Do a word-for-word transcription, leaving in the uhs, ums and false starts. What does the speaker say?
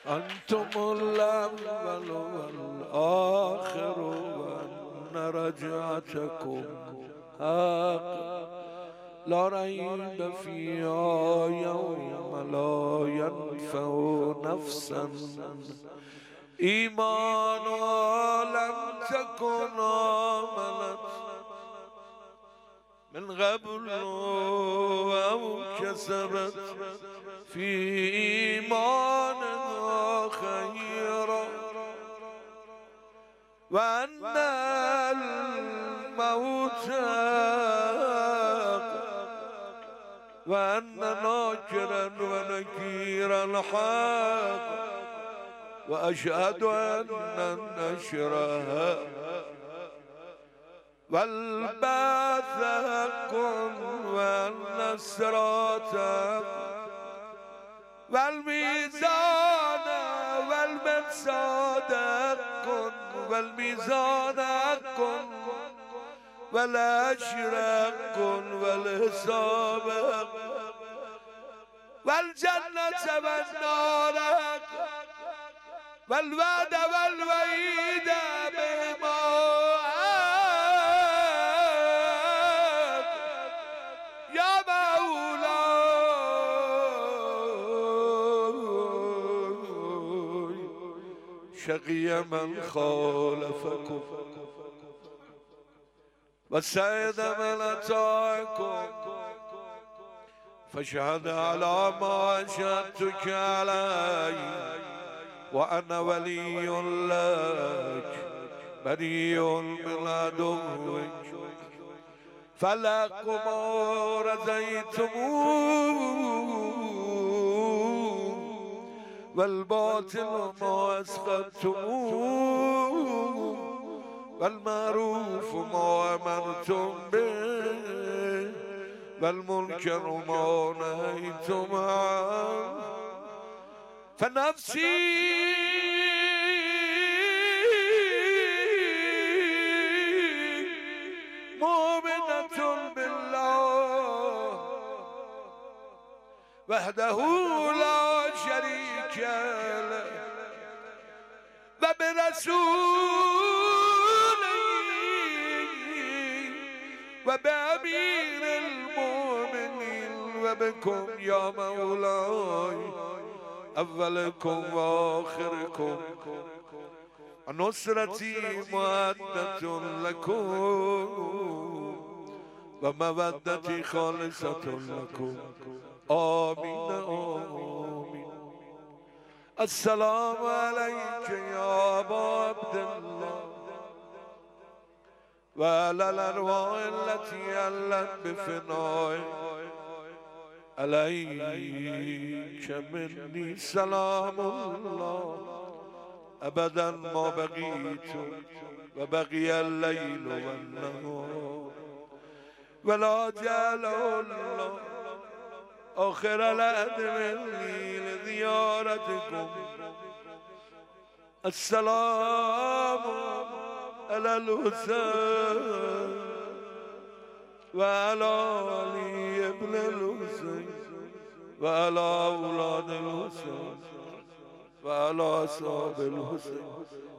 أنتم الأول والآخر وأن رجعتكم حق لا ريب فيها يوم لا ينفع نفسا إيمانها لم تكن آمنت من قبل أو كسبت في إيمانها خيرا وأن الموت وأن ناكرا ونكيرا الحق وأشهد أن نشرها والبعث حق والنصرات والميزان والمرصاد حق والميزان حق والأجر حق والحساب حق والجنة والنار حق والوعد والوعيد بما حق يا مولاي شقي من خالفكم وسعد من أتاكم فاشهد على ما أشهدتك علي وأنا ولي لك بريء من عدوك فالحق ما رضيتموه والباطل ما أسخطتموه والمعروف ما أمرتم به والمنكر ما نهيتم عنه فنفسي مؤمنة بالله وحده لا شريك له وبرسوله وبأمير المؤمنين وبكم يا مولاي أولكم وآخركم نصرتي مودة لكم ومودتي خالصة لكم آمين آمين. السلام عليك يا أبا عبد الله وعلى الأرواح التي علت بفنائك عليك مني سلام الله أبدا ما بقيت وبقي الليل والنهار ولا جعل الله آخر العهد مني لزيارتكم. السلام على الحسين وعلى علي ابن الحسين وعلى أولاد الحسين وعلى أصحاب الحسين